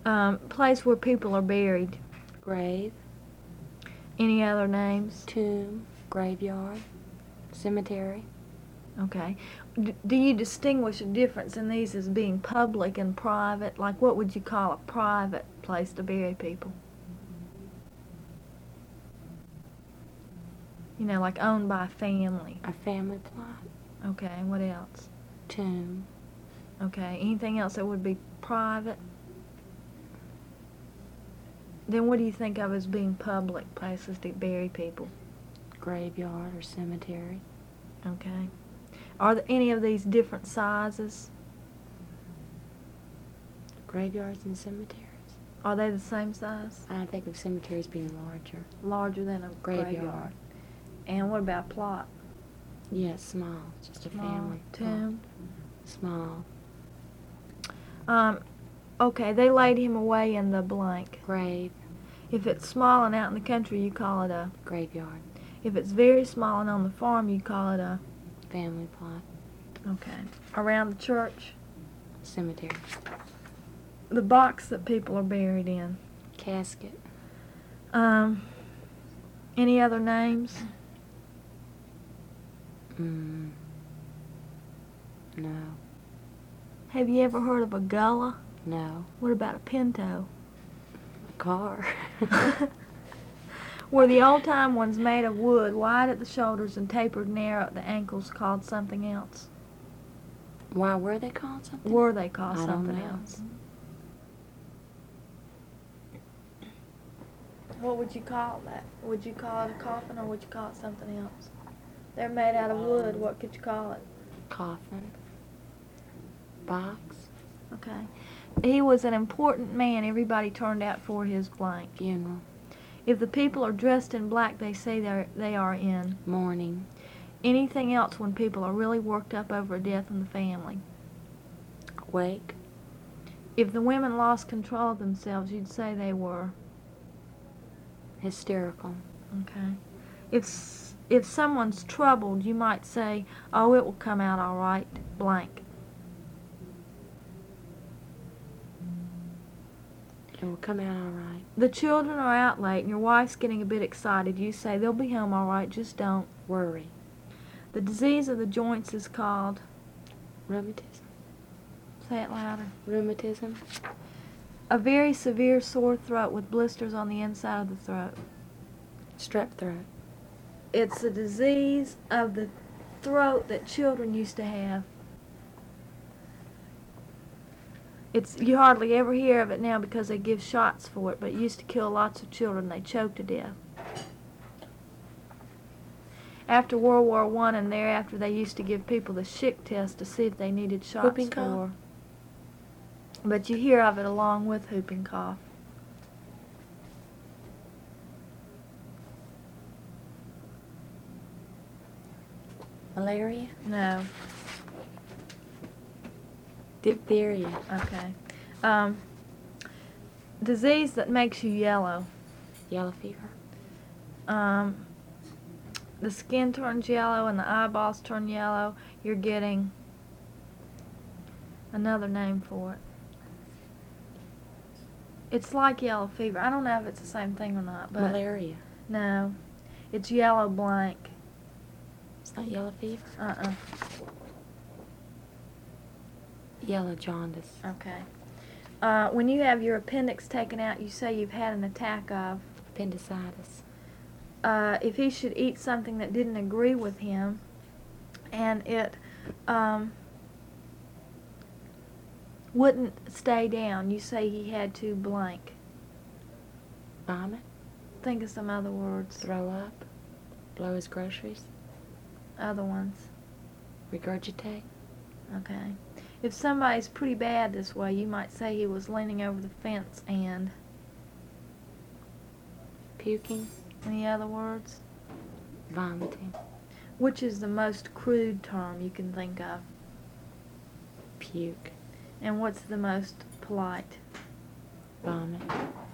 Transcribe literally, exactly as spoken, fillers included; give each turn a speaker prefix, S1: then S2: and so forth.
S1: Um, place where people are buried.
S2: Grave.
S1: Any other names?
S2: Tomb. Graveyard. Cemetery.
S1: Okay. D- do you distinguish a difference in these as being public and private? Like, what would you call a private place to bury people? You know, like owned by a family.
S2: A family plot.
S1: Okay, what else?
S2: Tomb.
S1: Okay, anything else that would be private? Then what do you think of as being public places to bury people?
S2: Graveyard or cemetery.
S1: Okay. Are there any of these different sizes?
S2: Graveyards and cemeteries.
S1: Are they the same size?
S2: I think of cemeteries being larger.
S1: Larger than a graveyard.
S2: Graveyard.
S1: And what about plot?
S2: Yes, small. Just a
S1: Small.
S2: family.
S1: Tomb.
S2: Small.
S1: Um, okay, they laid him away in the blank.
S2: Grave.
S1: If it's small and out in the country, you call it a...
S2: Graveyard.
S1: If it's very small and on the farm, you call it a...
S2: Family plot.
S1: Okay. Around the church?
S2: Cemetery.
S1: The box that people are buried in.
S2: Casket.
S1: Um, any other names?
S2: Mm. No.
S1: Have you ever heard of a gullah?
S2: No.
S1: What about a pinto?
S2: A car.
S1: Were the old-time ones made of wood, wide at the shoulders and tapered narrow at the ankles, called something else?
S2: Why were they called something?
S1: Were they called
S2: I don't
S1: something
S2: know.
S1: else? What would you call that? Would you call it a coffin or would you call it something else? They're made out of wood. What could you call it?
S2: Coffin. Box.
S1: Okay. He was an important man. Everybody turned out for his blank.
S2: Funeral.
S1: If the people are dressed in black, they say they're, they are in.
S2: Mourning.
S1: Anything else when people are really worked up over a death in the family?
S2: Wake.
S1: If the women lost control of themselves, you'd say they were...
S2: Hysterical.
S1: Okay. If s- if someone's troubled, you might say, oh, it will come out all right, blank.
S2: It will come out all right.
S1: The children are out late and your wife's getting a bit excited. You say, they'll be home all right, just don't.
S2: Worry.
S1: The disease of the joints is called...
S2: Rheumatism.
S1: Say it louder.
S2: Rheumatism.
S1: A very severe sore throat with blisters on the inside of the throat.
S2: Strep throat.
S1: It's a disease of the throat that children used to have. It's you hardly ever hear of it now because they give shots for it, but it used to kill lots of children. They choked to death. After World War One and thereafter, they used to give people the Schick test to see if they needed shots
S2: Whooping
S1: for.
S2: cough.
S1: But you hear of it along with whooping cough.
S2: Malaria.
S1: No.
S2: Diphtheria.
S1: Okay. Um, disease that makes you yellow.
S2: Yellow fever.
S1: Um, the skin turns yellow and the eyeballs turn yellow. You're getting another name for it. It's like yellow fever. I don't know if it's the same thing or not, but
S2: Malaria.
S1: no. It's yellow blank.
S2: It's not yellow fever.
S1: Uh-uh.
S2: Yellow jaundice.
S1: Okay. Uh, when you have your appendix taken out, you say you've had an attack of.
S2: Appendicitis.
S1: Uh, if he should eat something that didn't agree with him, and it um, wouldn't stay down, you say he had to blank.
S2: Vomit.
S1: Think of some other words.
S2: Throw up. Blow his groceries.
S1: Other ones.
S2: Regurgitate.
S1: Okay. If somebody's pretty bad this way, you might say he was leaning over the fence and...
S2: Puking.
S1: Any other words?
S2: Vomiting.
S1: Which is the most crude term you can think of?
S2: Puke.
S1: And what's the most polite?
S2: Vomit.